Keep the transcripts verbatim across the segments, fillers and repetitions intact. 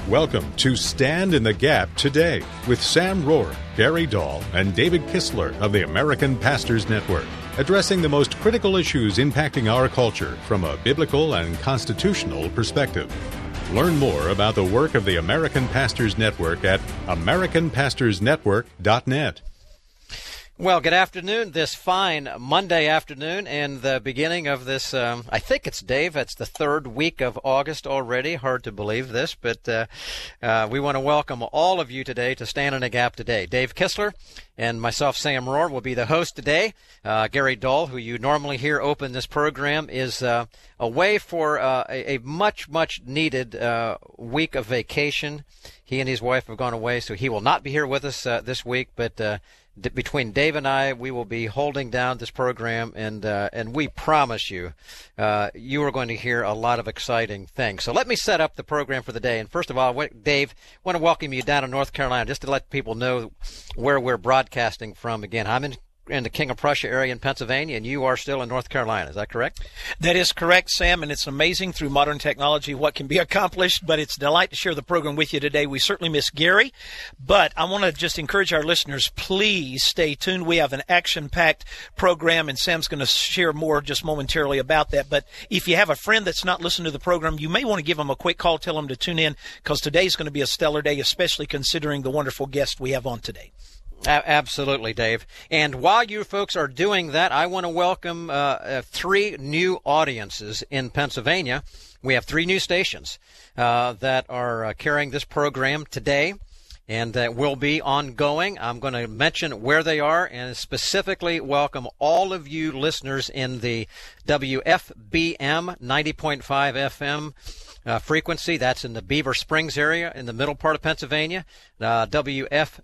Welcome to Stand in the Gap Today with Sam Rohr, Gary Dahl, and David Kistler of the American Pastors Network, addressing the most critical issues impacting our culture from a biblical and constitutional perspective. Learn more about the work of the American Pastors Network at american pastors network dot net. Well, good afternoon, this fine Monday afternoon, and the beginning of this, um, I think it's, Dave, it's the third week of August already. Hard to believe this, but uh, uh, we want to welcome all of you today to Stand in the Gap Today. Dave Kistler and myself, Sam Rohr, will be the host today. Uh, Gary Dahl, who you normally hear open this program, is uh, away for uh, a, a much, much needed uh, week of vacation. He and his wife have gone away, so he will not be here with us uh, this week, but uh, D- between Dave and I, we will be holding down this program, and uh, and we promise you, uh, you are going to hear a lot of exciting things. So let me set up the program for the day. And first of all, Dave, I want to welcome you down to North Carolina, just to let people know where we're broadcasting from. Again, I'm in in the King of Prussia area in Pennsylvania, and you are still in North Carolina. Is that correct? That is correct, Sam, and it's amazing through modern technology what can be accomplished, but it's a delight to share the program with you today. We certainly miss Gary, but I want to just encourage our listeners, please stay tuned. We have an action-packed program, and Sam's going to share more just momentarily about that. But if you have a friend that's not listening to the program, you may want to give them a quick call, tell them to tune in, because today's going to be a stellar day, especially considering the wonderful guest we have on today. Absolutely, Dave. And while you folks are doing that, I want to welcome uh, uh, three new audiences in Pennsylvania. We have three new stations uh, that are uh, carrying this program today, and that will be ongoing. I'm going to mention where they are and specifically welcome all of you listeners in the W F B M ninety point five F M uh, frequency. That's in the Beaver Springs area in the middle part of Pennsylvania. Uh, W F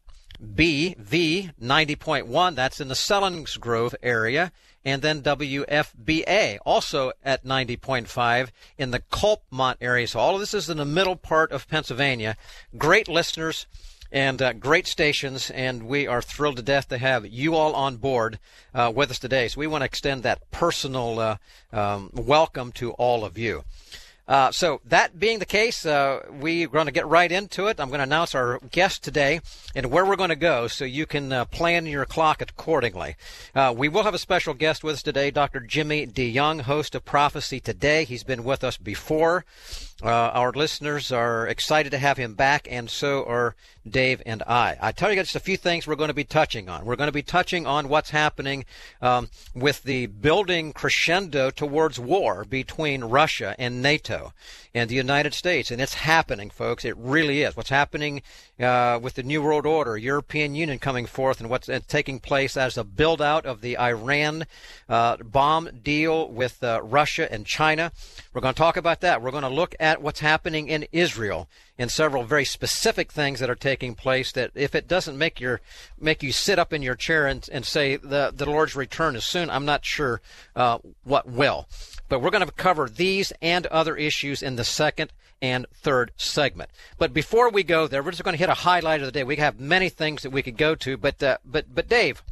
B V ninety point one, that's in the Selinsgrove area, and then W F B A, also at ninety point five in the Colpmont area. So all of this is in the middle part of Pennsylvania. Great listeners and uh, great stations, and we are thrilled to death to have you all on board uh, with us today. So we want to extend that personal uh, um, welcome to all of you. Uh, so that being the case, uh, we're going to get right into it. I'm going to announce our guest today and where we're going to go so you can uh, plan your clock accordingly. Uh, we will have a special guest with us today, Doctor Jimmy DeYoung, host of Prophecy Today. He's been with us before. Uh, our listeners are excited to have him back, and so are Dave and I. I tell you just a few things we're going to be touching on. We're going to be touching on what's happening um, with the building crescendo towards war between Russia and NATO and the United States. And it's happening, folks. It really is. What's happening uh, with the New World Order, European Union coming forth, and what's uh, taking place as a build-out of the Iran uh, bomb deal with uh, Russia and China. We're going to talk about that. We're going to look at what's happening in Israel and several very specific things that are taking place that if it doesn't make your make you sit up in your chair and, and say the, the Lord's return is soon, I'm not sure uh, what will. But we're going to cover these and other issues in the second and third segment. But before we go there, we're just going to hit a highlight of the day. We have many things that we could go to, but uh, but but Dave,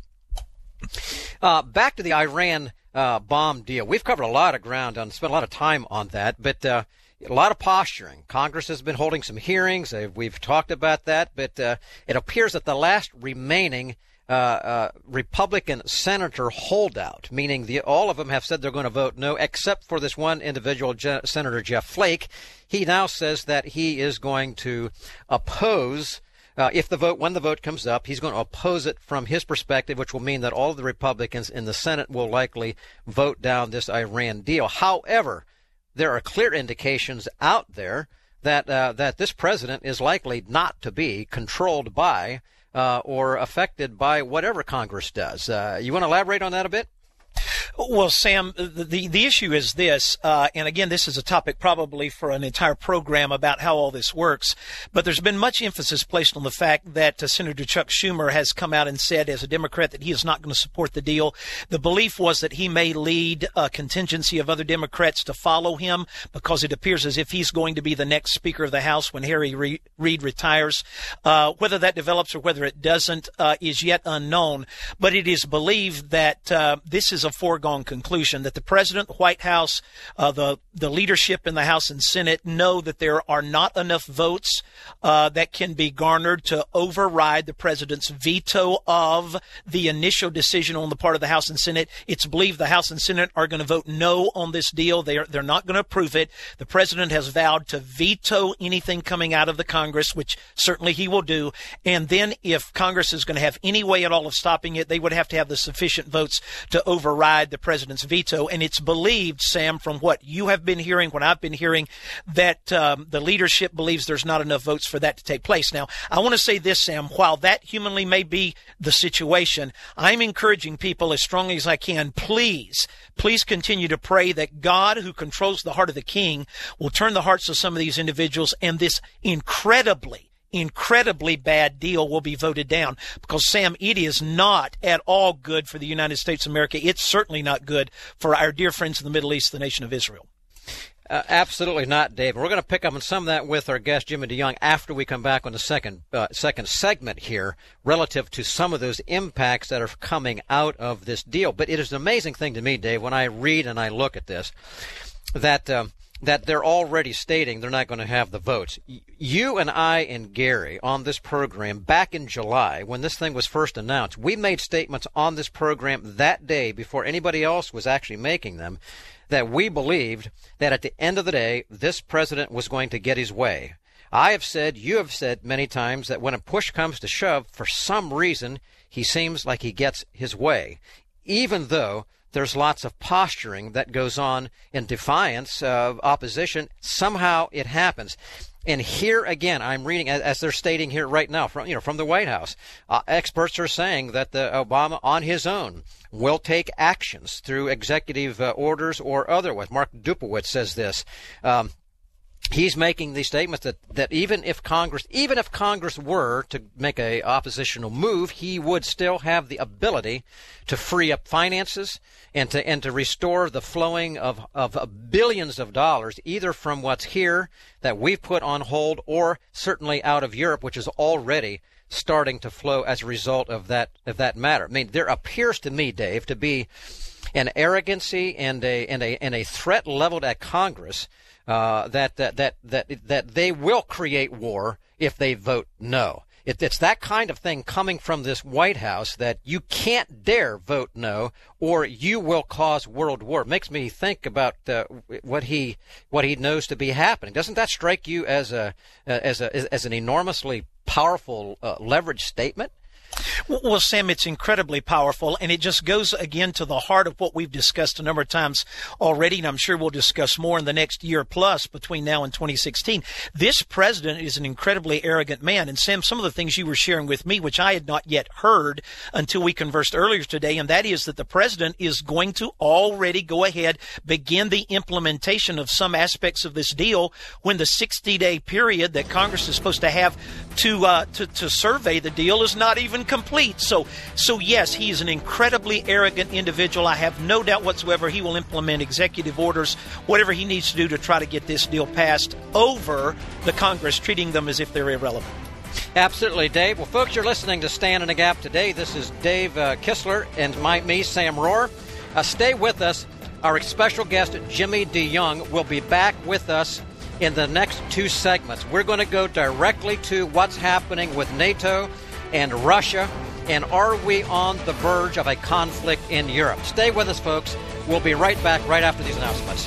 uh, back to the Iran uh, bomb deal. We've covered a lot of ground and spent a lot of time on that, but uh, a lot of posturing. Congress has been holding some hearings. Uh, we've talked about that, but uh, it appears that the last remaining uh, uh, Republican senator holdout, meaning the, all of them have said they're going to vote no, except for this one individual, Je- Senator Jeff Flake. He now says that he is going to oppose, uh, if the vote, when the vote comes up, he's going to oppose it from his perspective, which will mean that all of the Republicans in the Senate will likely vote down this Iran deal. However, there are clear indications out there that uh, that this president is likely not to be controlled by uh, or affected by whatever Congress does. Uh, you want to elaborate on that a bit? Well, Sam, the the, the issue is this, uh, and again, this is a topic probably for an entire program about how all this works, but there's been much emphasis placed on the fact that uh, Senator Chuck Schumer has come out and said as a Democrat that he is not going to support the deal. The belief was that he may lead a contingency of other Democrats to follow him because it appears as if he's going to be the next Speaker of the House when Harry Re- Reid retires. Uh, whether that develops or whether it doesn't uh, is yet unknown, but it is believed that uh, this is a foregone foregone conclusion that the president, the White House, uh, the, the leadership in the House and Senate know that there are not enough votes uh, that can be garnered to override the president's veto of the initial decision on the part of the House and Senate. It's believed the House and Senate are going to vote no on this deal. They're, they're not going to approve it. The president has vowed to veto anything coming out of the Congress, which certainly he will do. And then if Congress is going to have any way at all of stopping it, they would have to have the sufficient votes to override the president's veto. And it's believed, Sam, from what you have been hearing, what I've been hearing, that um, the leadership believes there's not enough votes for that to take place. Now, I want to say this, Sam, while that humanly may be the situation, I'm encouraging people as strongly as I can, please, please continue to pray that God, who controls the heart of the king, will turn the hearts of some of these individuals, and this incredibly incredibly bad deal will be voted down, because, Sam, it is not at all good for the United States of America. It's certainly not good for our dear friends in the Middle East, the nation of Israel. Uh, absolutely not, Dave. We're going to pick up on some of that with our guest, Jimmy DeYoung, after we come back on the second uh, second segment here, relative to some of those impacts that are coming out of this deal. But it is an amazing thing to me, Dave, when I read and I look at this, that um, that they're already stating they're not going to have the votes. You and I and Gary on this program back in July, when this thing was first announced, we made statements on this program that day before anybody else was actually making them, that we believed that at the end of the day, this president was going to get his way. I have said, you have said many times, that when a push comes to shove, for some reason, he seems like he gets his way, even though there's lots of posturing that goes on in defiance of opposition. Somehow it happens. And here again, I'm reading, as they're stating here right now, from you know from the White House, uh, experts are saying that the Obama, on his own, will take actions through executive uh, orders or otherwise. Mark Dupowitz says this. Um, He's making these statements that, that even if Congress, even if Congress were to make a oppositional move, he would still have the ability to free up finances and to and to restore the flowing of, of billions of dollars, either from what's here that we've put on hold, or certainly out of Europe, which is already starting to flow as a result of that of that matter. I mean, there appears to me, Dave, to be an arrogancy and a and a and a threat leveled at Congress. Uh, that, that that that that they will create war if they vote no. It, it's that kind of thing coming from this White House, that you can't dare vote no, or you will cause world war. It makes me think about uh, what he what he knows to be happening. Doesn't that strike you as a as a as an enormously powerful uh, leverage statement? Well, Sam, it's incredibly powerful, and it just goes again to the heart of what we've discussed a number of times already, and I'm sure we'll discuss more in the next year plus between now and twenty sixteen. This president is an incredibly arrogant man, and Sam, some of the things you were sharing with me, which I had not yet heard until we conversed earlier today, and that is that the president is going to already go ahead, begin the implementation of some aspects of this deal when the sixty-day period that Congress is supposed to have to uh, to, to survey the deal is not even complete. So, so yes, he is an incredibly arrogant individual. I have no doubt whatsoever he will implement executive orders, whatever he needs to do to try to get this deal passed over the Congress, treating them as if they're irrelevant. Absolutely, Dave. Well, folks, you're listening to Stand in the Gap today. This is Dave uh, Kistler and my, me, Sam Rohrer. Uh, stay with us. Our special guest, Jimmy DeYoung, will be back with us in the next two segments. We're going to go directly to what's happening with NATO and Russia, and are we on the verge of a conflict in Europe? Stay with us, folks. We'll be right back right after these announcements.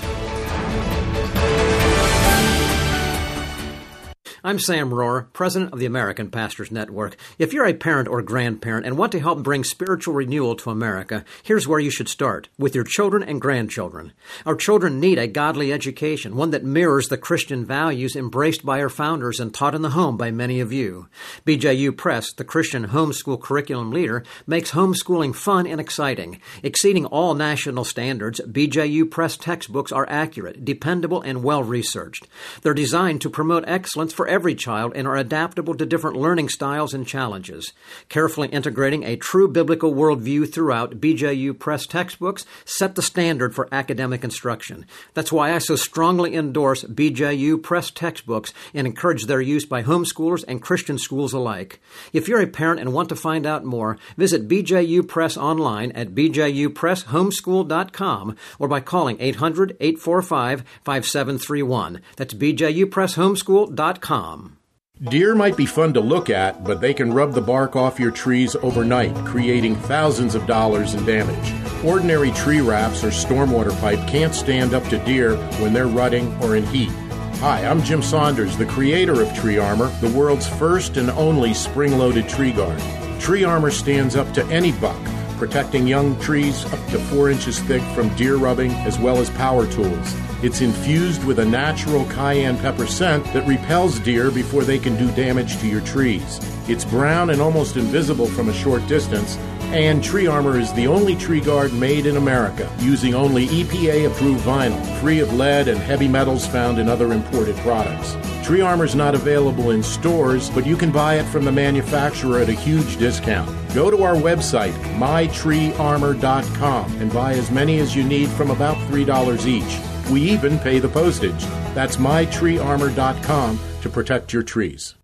I'm Sam Rohrer, president of the American Pastors Network. If you're a parent or grandparent and want to help bring spiritual renewal to America, here's where you should start, with your children and grandchildren. Our children need a godly education, one that mirrors the Christian values embraced by our founders and taught in the home by many of you. B J U Press, the Christian homeschool curriculum leader, makes homeschooling fun and exciting. Exceeding all national standards, B J U Press textbooks are accurate, dependable, and well-researched. They're designed to promote excellence for every child and are adaptable to different learning styles and challenges. Carefully integrating a true biblical worldview throughout, B J U Press textbooks set the standard for academic instruction. That's why I so strongly endorse B J U Press textbooks and encourage their use by homeschoolers and Christian schools alike. If you're a parent and want to find out more, visit B J U Press online at b j u press homeschool dot com or by calling eight hundred, eight four five, five seven three one. That's b j u press homeschool dot com. Deer might be fun to look at, but they can rub the bark off your trees overnight, creating thousands of dollars in damage. Ordinary tree wraps or stormwater pipe can't stand up to deer when they're rutting or in heat. Hi, I'm Jim Saunders, the creator of Tree Armor, the world's first and only spring-loaded tree guard. Tree Armor stands up to any buck, protecting young trees up to four inches thick from deer rubbing as well as power tools. It's infused with a natural cayenne pepper scent that repels deer before they can do damage to your trees. It's brown and almost invisible from a short distance, and Tree Armor is the only tree guard made in America, using only E P A-approved vinyl, free of lead and heavy metals found in other imported products. Tree Armor is not available in stores, but you can buy it from the manufacturer at a huge discount. Go to our website, my tree armor dot com, and buy as many as you need from about three dollars each. We even pay the postage. That's my tree armor dot com to protect your trees.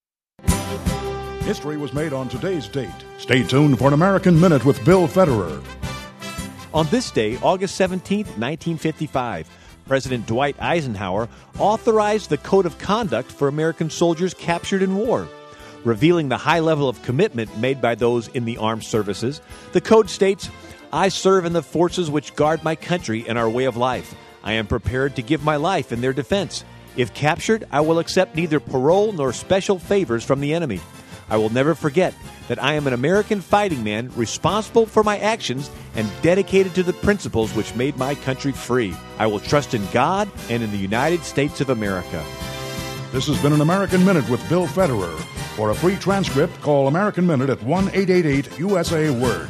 History was made on today's date. Stay tuned for an American Minute with Bill Federer. On this day, August seventeenth, nineteen fifty-five, President Dwight Eisenhower authorized the Code of Conduct for American soldiers captured in war. Revealing the high level of commitment made by those in the armed services, the code states, "I serve in the forces which guard my country and our way of life. I am prepared to give my life in their defense. If captured, I will accept neither parole nor special favors from the enemy. I will never forget that I am an American fighting man responsible for my actions and dedicated to the principles which made my country free. I will trust in God and in the United States of America." This has been an American Minute with Bill Federer. For a free transcript, call American Minute at one eight eight eight U S A Word.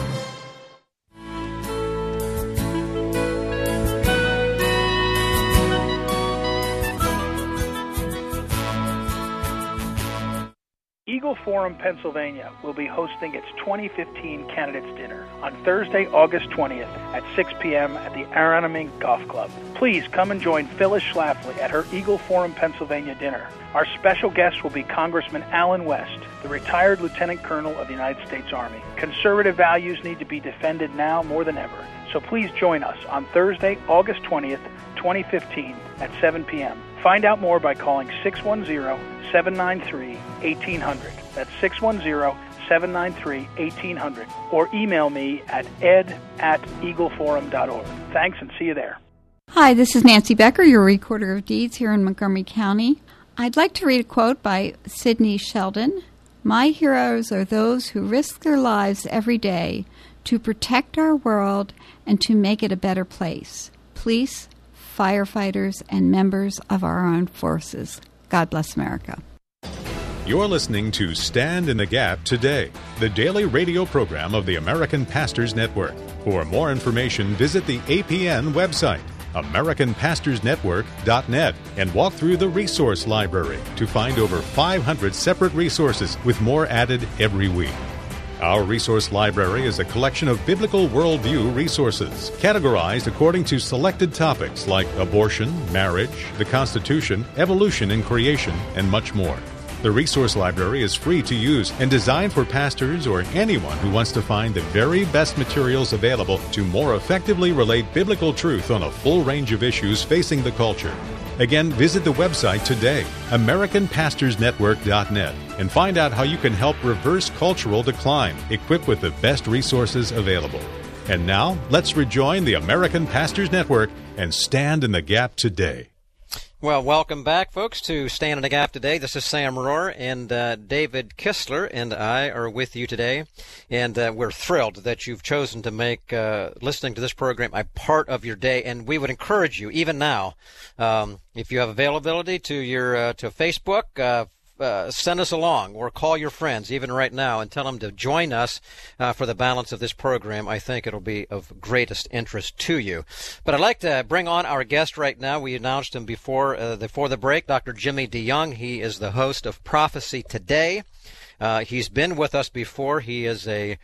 Eagle Forum, Pennsylvania will be hosting its twenty fifteen Candidates Dinner on Thursday, August twentieth at six p.m. at the Aronimink Golf Club. Please come and join Phyllis Schlafly at her Eagle Forum, Pennsylvania dinner. Our special guest will be Congressman Allen West, the retired Lieutenant Colonel of the United States Army. Conservative values need to be defended now more than ever. So please join us on Thursday, August twentieth, twenty fifteen at seven p.m. Find out more by calling six one zero, seven nine three, one eight zero zero. That's six one zero, seven nine three, one eight zero zero. Or email me at ed at eagleforum dot org. Thanks and see you there. Hi, this is Nancy Becker, your Recorder of Deeds here in Montgomery County. I'd like to read a quote by Sidney Sheldon. "My heroes are those who risk their lives every day to protect our world and to make it a better place. Police, firefighters, and members of our armed forces. God bless America." You're listening to Stand in the Gap Today, the daily radio program of the American Pastors Network. For more information, visit the A P N website, american pastors network dot net, and walk through the resource library to find over five hundred separate resources with more added every week. Our resource library is a collection of biblical worldview resources, categorized according to selected topics like abortion, marriage, the Constitution, evolution and creation, and much more. The resource library is free to use and designed for pastors or anyone who wants to find the very best materials available to more effectively relate biblical truth on a full range of issues facing the culture. Again, visit the website today, american pastors network dot net, and find out how you can help reverse cultural decline, equipped with the best resources available. And now, let's rejoin the American Pastors Network and stand in the gap today. Well, welcome back, folks, to Stand in the Gap today. This is Sam Rohrer, and uh, David Kistler and I are with you today. And uh, we're thrilled that you've chosen to make uh, listening to this program a part of your day. And we would encourage you, even now, um, if you have availability to your uh, to Facebook, uh, uh, send us along or call your friends, even right now, and tell them to join us uh, for the balance of this program. I think it'll be of greatest interest to you. But I'd like to bring on our guest right now. We announced him before, uh, before the break, Doctor Jimmy DeYoung. He is the host of Prophecy Today. Uh, he's been with us before. He is a,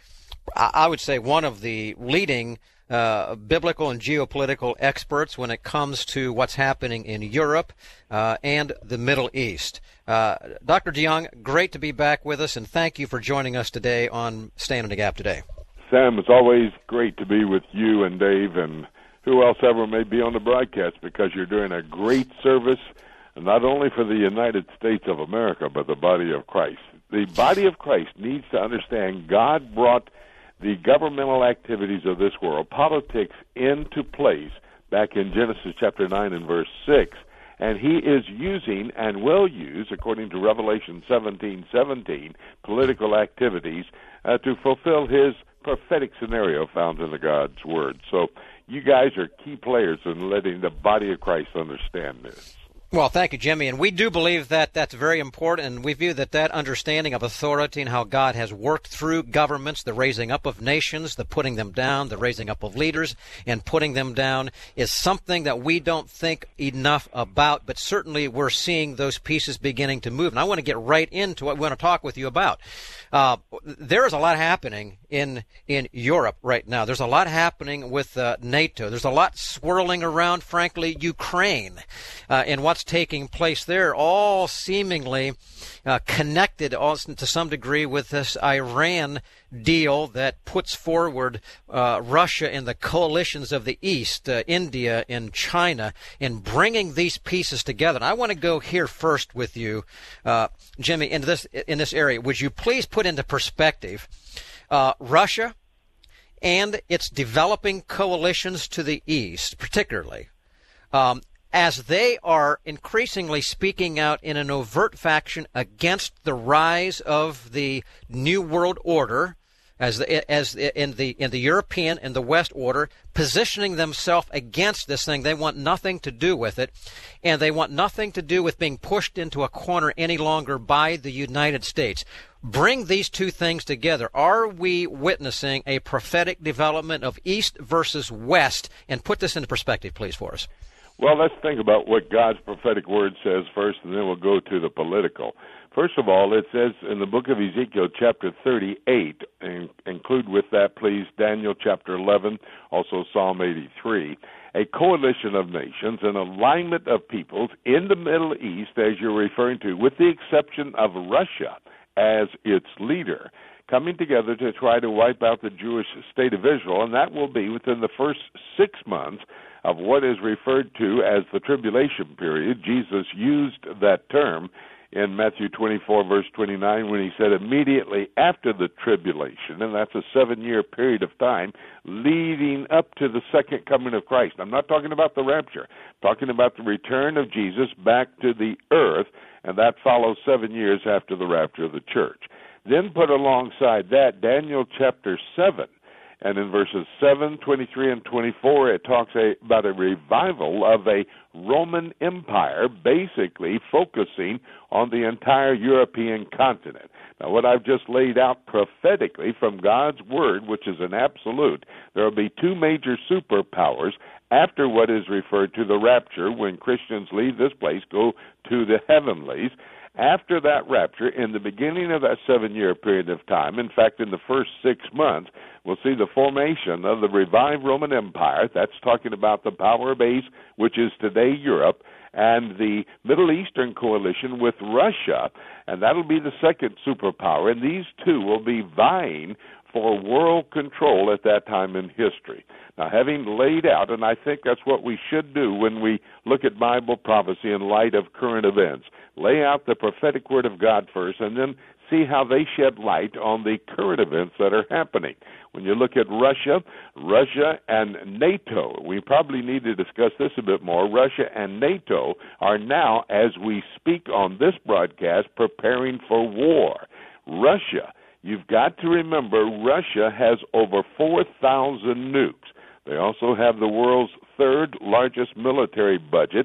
I would say, one of the leading Uh, biblical and geopolitical experts when it comes to what's happening in Europe uh, and the Middle East. Uh, Doctor DeYoung, great to be back with us, and thank you for joining us today on Stand in the Gap today. Sam, it's always great to be with you and Dave and who else ever may be on the broadcast, because you're doing a great service, not only for the United States of America, but the body of Christ. The body of Christ needs to understand God brought the governmental activities of this world, politics, into place back in Genesis chapter nine and verse six, and he is using and will use, according to Revelation seventeen seventeen, political activities uh, to fulfill his prophetic scenario found in the God's Word. So you guys are key players in letting the body of Christ understand this. Well, thank you, Jimmy. And we do believe that that's very important, and we view that that understanding of authority and how God has worked through governments, the raising up of nations, the putting them down, the raising up of leaders, and putting them down is something that we don't think enough about, but certainly we're seeing those pieces beginning to move. And I want to get right into what we want to talk with you about. Uh, there is a lot happening in in Europe right now. There's a lot happening with uh, NATO. There's a lot swirling around, frankly, Ukraine, uh, and what's taking place there, all seemingly uh, connected also to some degree with this Iran deal that puts forward uh, Russia and the coalitions of the East, uh, India and China, in bringing these pieces together. And I want to go here first with you, uh, Jimmy, in this in this area. Would you please put into perspective uh, Russia and its developing coalitions to the East, particularly, um, as they are increasingly speaking out in an overt faction against the rise of the New World Order, as the, as in the in the European and the West order, positioning themselves against this thing. They want nothing to do with it, and they want nothing to do with being pushed into a corner any longer by the United States. Bring these two things together. Are we witnessing a prophetic development of East versus West? And put this into perspective, please, for us. Well, let's think about what God's prophetic word says first, and then we'll go to the political. First of all, it says in the book of Ezekiel, chapter thirty-eight, and include with that, please, Daniel chapter eleven, also Psalm eighty-three, a coalition of nations, an alignment of peoples in the Middle East, as you're referring to, with the exception of Russia as its leader, coming together to try to wipe out the Jewish state of Israel, and that will be within the first six months of what is referred to as the tribulation period. Jesus used that term in Matthew twenty-four, verse twenty-nine, when he said immediately after the tribulation, and that's a seven-year period of time leading up to the second coming of Christ. I'm not talking about the rapture. I'm talking about the return of Jesus back to the earth, and that follows seven years after the rapture of the church. Then put alongside that Daniel chapter seven, and in verses seven, twenty-three, and twenty-four, it talks a, about a revival of a Roman Empire, basically focusing on the entire European continent. Now, what I've just laid out prophetically from God's Word, which is an absolute, there will be two major superpowers after what is referred to the rapture, when Christians leave this place, go to the heavenlies. After that rapture, in the beginning of that seven-year period of time, in fact, in the first six months, we'll see the formation of the revived Roman Empire. That's talking about the power base, which is today Europe, and the Middle Eastern coalition with Russia, and that'll be the second superpower, and these two will be vying for world control at that time in history. Now, having laid out, and I think that's what we should do when we look at Bible prophecy in light of current events, lay out the prophetic word of God first, and then see how they shed light on the current events that are happening. When you look at Russia, Russia and NATO, we probably need to discuss this a bit more. Russia and NATO are now, as we speak on this broadcast, preparing for war. Russia, you've got to remember, Russia has over four thousand nukes. They also have the world's third largest military budget,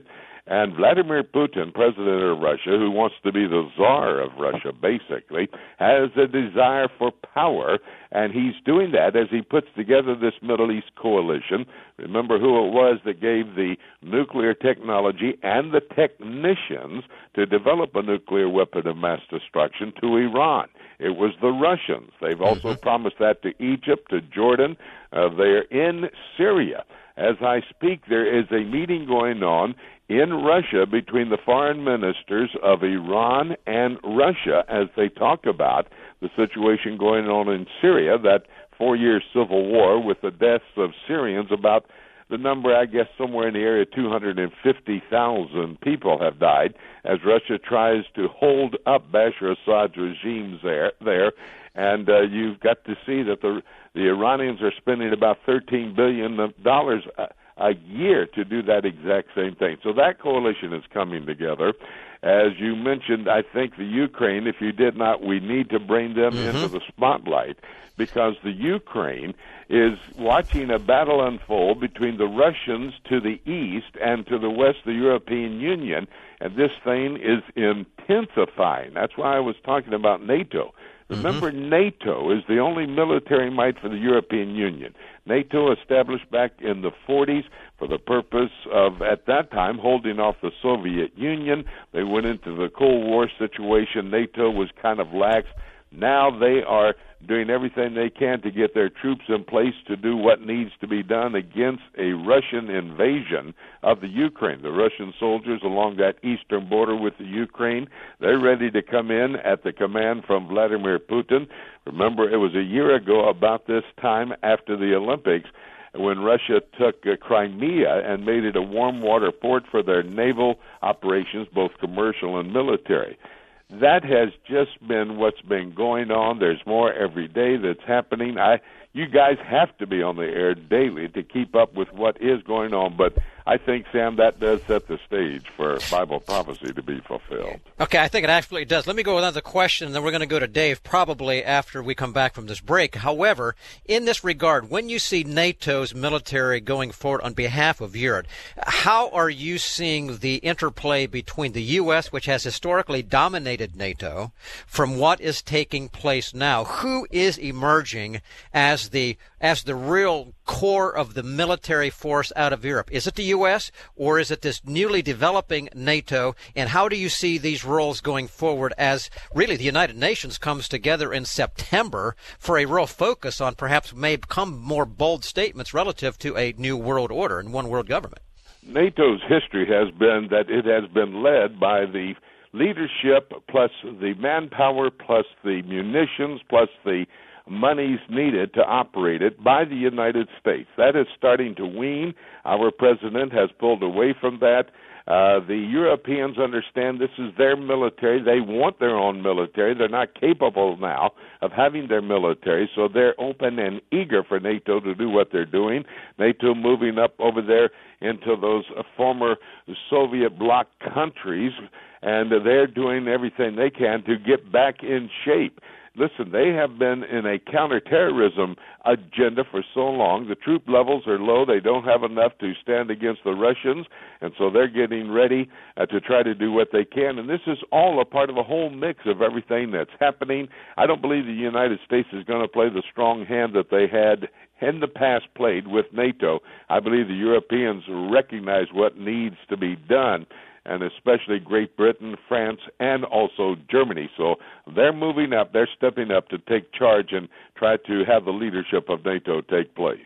And Vladimir Putin, president of Russia, who wants to be the czar of Russia, basically, has a desire for power, and he's doing that as he puts together this Middle East coalition. Remember who it was that gave the nuclear technology and the technicians to develop a nuclear weapon of mass destruction to Iran. It was the Russians. They've also mm-hmm. promised that to Egypt, to Jordan. Uh, they're in Syria. As I speak, there is a meeting going on in Russia between the foreign ministers of Iran and Russia as they talk about the situation going on in Syria, that four-year civil war with the deaths of Syrians. About the number, I guess, somewhere in the area, two hundred fifty thousand people have died as Russia tries to hold up Bashar Assad's regime there. there. And uh, you've got to see that the the Iranians are spending about thirteen billion dollars a, a year to do that exact same thing. So that coalition is coming together. As you mentioned, I think the Ukraine, if you did not, we need to bring them mm-hmm. into the spotlight, because the Ukraine is watching a battle unfold between the Russians to the east and to the west, the European Union, and this thing is intensifying. That's why I was talking about NATO. Remember, mm-hmm. NATO is the only military might for the European Union. NATO established back in the forties for the purpose of, at that time, holding off the Soviet Union. They went into the Cold War situation. NATO was kind of lax. Now they are doing everything they can to get their troops in place to do what needs to be done against a Russian invasion of the Ukraine. The Russian soldiers along that eastern border with the Ukraine, they're ready to come in at the command from Vladimir Putin. Remember, it was a year ago about this time after the Olympics when Russia took uh, Crimea and made it a warm water port for their naval operations, both commercial and military. That has just been what's been going on. There's more every day that's happening. I, you guys have to be on the air daily to keep up with what is going on, but I think, Sam, that does set the stage for Bible prophecy to be fulfilled. Okay, I think it absolutely does. Let me go with another question, and then we're going to go to Dave probably after we come back from this break. However, in this regard, when you see NATO's military going forward on behalf of Europe, how are you seeing the interplay between the U S, which has historically dominated NATO, from what is taking place now? Who is emerging as the as the real core of the military force out of Europe? Is it the U S or is it this newly developing NATO? And how do you see these roles going forward as really the United Nations comes together in September for a real focus on perhaps may become more bold statements relative to a new world order and one world government? NATO's history has been that it has been led by the leadership plus the manpower plus the munitions plus the monies needed to operate it by the United States. That is starting to wane. Our president has pulled away from that. Uh, the Europeans understand this is their military. They want their own military. They're not capable now of having their military, so they're open and eager for NATO to do what they're doing. NATO moving up over there into those uh, former Soviet bloc countries, and uh, they're doing everything they can to get back in shape. Listen, they have been in a counterterrorism agenda for so long. The troop levels are low. They don't have enough to stand against the Russians, and so they're getting ready uh, to try to do what they can. And this is all a part of a whole mix of everything that's happening. I don't believe the United States is going to play the strong hand that they had in the past played with NATO. I believe the Europeans recognize what needs to be done, and especially Great Britain, France, and also Germany. So they're moving up, they're stepping up to take charge and try to have the leadership of NATO take place.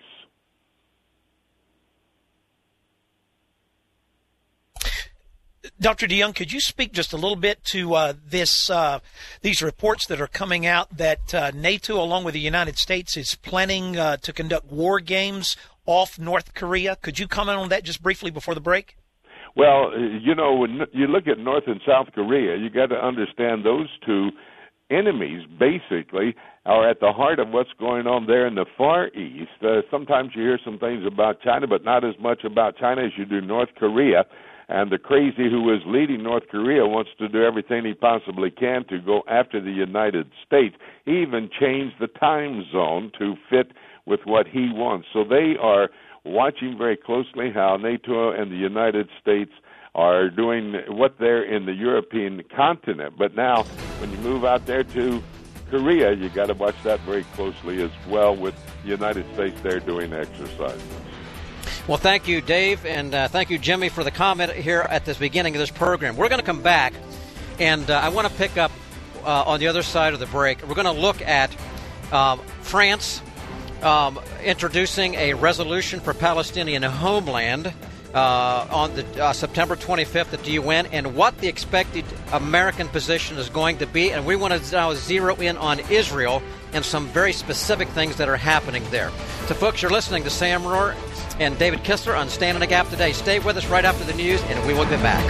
Doctor DeYoung, could you speak just a little bit to uh, this uh, these reports that are coming out that uh, NATO, along with the United States, is planning uh, to conduct war games off North Korea? Could you comment on that just briefly before the break? Well, you know, when you look at North and South Korea, you got to understand those two enemies basically are at the heart of what's going on there in the Far East. Uh, sometimes you hear some things about China, but not as much about China as you do North Korea. And the crazy who is leading North Korea wants to do everything he possibly can to go after the United States. He even changed the time zone to fit with what he wants. So they are watching very closely how NATO and the United States are doing what they're in the European continent. But now, when you move out there to Korea, you got to watch that very closely as well, with the United States there doing exercise. Well, thank you, Dave, and uh, thank you, Jimmy, for the comment here at the beginning of this program. We're going to come back, and uh, I want to pick up uh, on the other side of the break. We're going to look at um, France um, introducing a resolution for Palestinian homeland uh, on the uh, September twenty-fifth at the U N, and what the expected American position is going to be. And we want to now zero in on Israel and some very specific things that are happening there. So, folks, you're listening to Sam Rohr and David Kistler on Stand in the Gap today. Stay with us right after the news, and we will be back.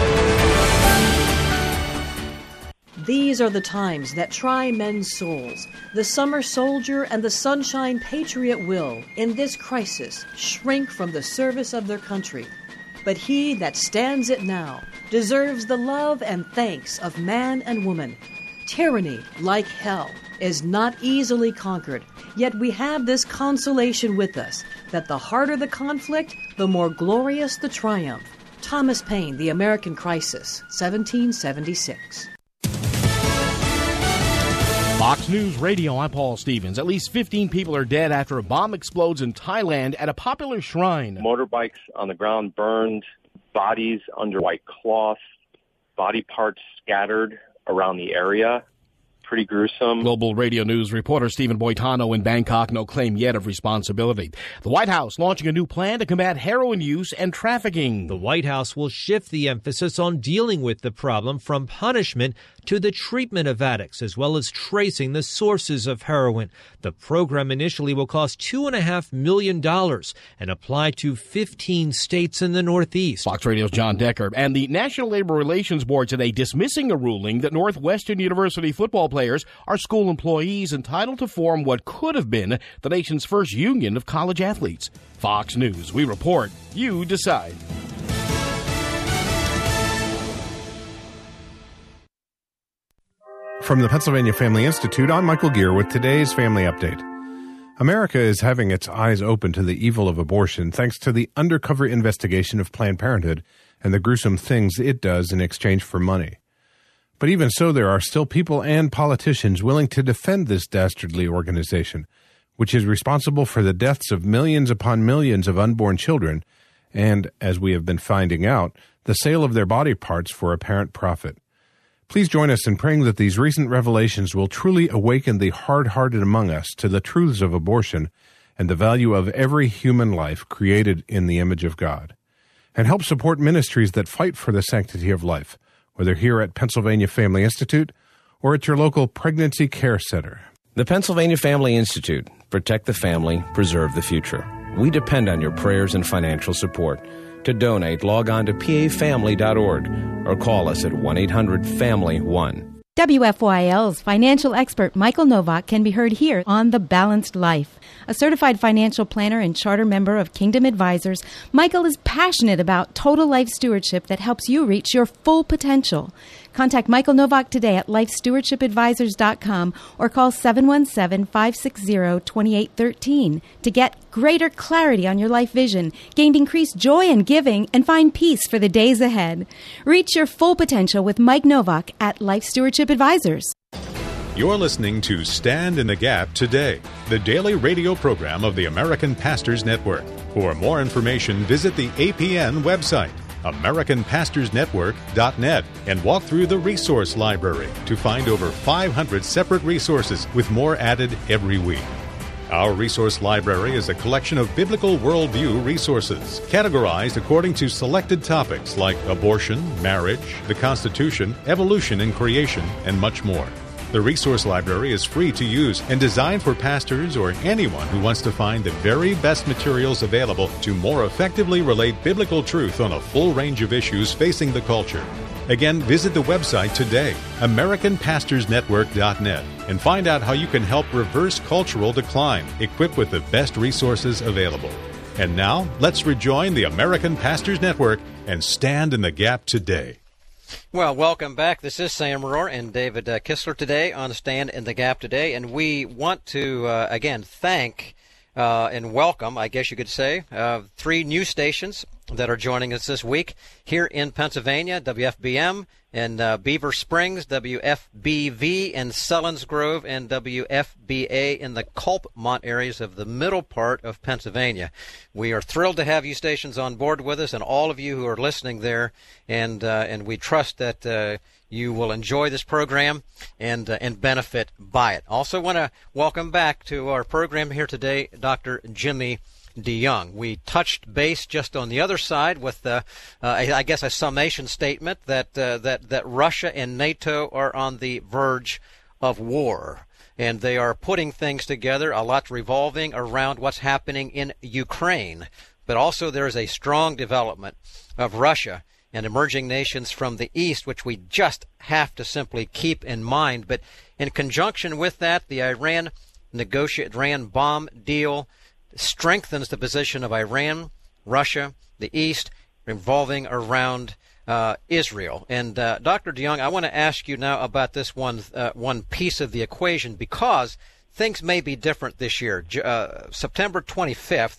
These are the times that try men's souls. The summer soldier and the sunshine patriot will, in this crisis, shrink from the service of their country. But he that stands it now deserves the love and thanks of man and woman. Tyranny, like hell, is not easily conquered, yet we have this consolation with us, that the harder the conflict, the more glorious the triumph. Thomas Paine, The American Crisis, seventeen seventy-six. Fox News Radio, I'm Paul Stevens. At least fifteen people are dead after a bomb explodes in Thailand at a popular shrine. Motorbikes on the ground burned, bodies under white cloth, body parts scattered around the area. Pretty gruesome. Global Radio News reporter Stephen Boitano in Bangkok, no claim yet of responsibility. The White House launching a new plan to combat heroin use and trafficking. The White House will shift the emphasis on dealing with the problem from punishment to the treatment of addicts, as well as tracing the sources of heroin. The program initially will cost two point five million dollars and apply to fifteen states in the Northeast. Fox Radio's John Decker. And the National Labor Relations Board today dismissing a ruling that Northwestern University football players are school employees entitled to form what could have been the nation's first union of college athletes. Fox News. We report. You decide. From the Pennsylvania Family Institute, I'm Michael Gear with today's Family Update. America is having its eyes open to the evil of abortion thanks to the undercover investigation of Planned Parenthood and the gruesome things it does in exchange for money. But even so, there are still people and politicians willing to defend this dastardly organization, which is responsible for the deaths of millions upon millions of unborn children and, as we have been finding out, the sale of their body parts for apparent profit. Please join us in praying that these recent revelations will truly awaken the hard-hearted among us to the truths of abortion and the value of every human life created in the image of God, and help support ministries that fight for the sanctity of life, whether here at Pennsylvania Family Institute or at your local pregnancy care center. The Pennsylvania Family Institute. Protect the family, preserve the future. We depend on your prayers and financial support. To donate, log on to p a family dot org or call us at one eight hundred family one. W F Y L's financial expert Michael Novak can be heard here on The Balanced Life. A certified financial planner and charter member of Kingdom Advisors, Michael is passionate about total life stewardship that helps you reach your full potential. Contact Michael Novak today at life stewardship advisors dot com or call seven one seven, five six zero, two eight one three to get greater clarity on your life vision, gain increased joy in giving, and find peace for the days ahead. Reach your full potential with Mike Novak at Life Stewardship Advisors. You're listening to Stand in the Gap Today, the daily radio program of the American Pastors Network. For more information, visit the A P N website, american pastors network dot net, and walk through the resource library to find over five hundred separate resources with more added every week. Our resource library is a collection of biblical worldview resources, categorized according to selected topics like abortion, marriage, the Constitution, evolution and creation, and much more. The resource library is free to use and designed for pastors or anyone who wants to find the very best materials available to more effectively relate biblical truth on a full range of issues facing the culture. Again, visit the website today, american pastors network dot net, and find out how you can help reverse cultural decline, equipped with the best resources available. And now, let's rejoin the American Pastors Network and stand in the gap today. Well, welcome back. This is Sam Rohr and David uh, Kistler today on Stand in the Gap today, and we want to, uh, again, thank uh, and welcome, I guess you could say, uh, three new stations that are joining us this week here in Pennsylvania, W F B M in uh, Beaver Springs, W F B V in Selinsgrove, and W F B A in the Culpmont areas of the middle part of Pennsylvania. We are thrilled to have you stations on board with us and all of you who are listening there, and uh, and we trust that uh, you will enjoy this program and uh, and benefit by it. Also want to welcome back to our program here today Doctor Jimmy DeYoung. We touched base just on the other side with, uh, uh, I, I guess, a summation statement that uh, that that Russia and NATO are on the verge of war, and they are putting things together, a lot revolving around what's happening in Ukraine. But also there is a strong development of Russia and emerging nations from the East, which we just have to simply keep in mind. But in conjunction with that, the Iran negotiate Iran bomb deal strengthens the position of Iran, Russia, the East, revolving around uh, Israel. And uh, Doctor DeYoung, I want to ask you now about this one uh, one piece of the equation, because things may be different this year. Uh, September twenty-fifth,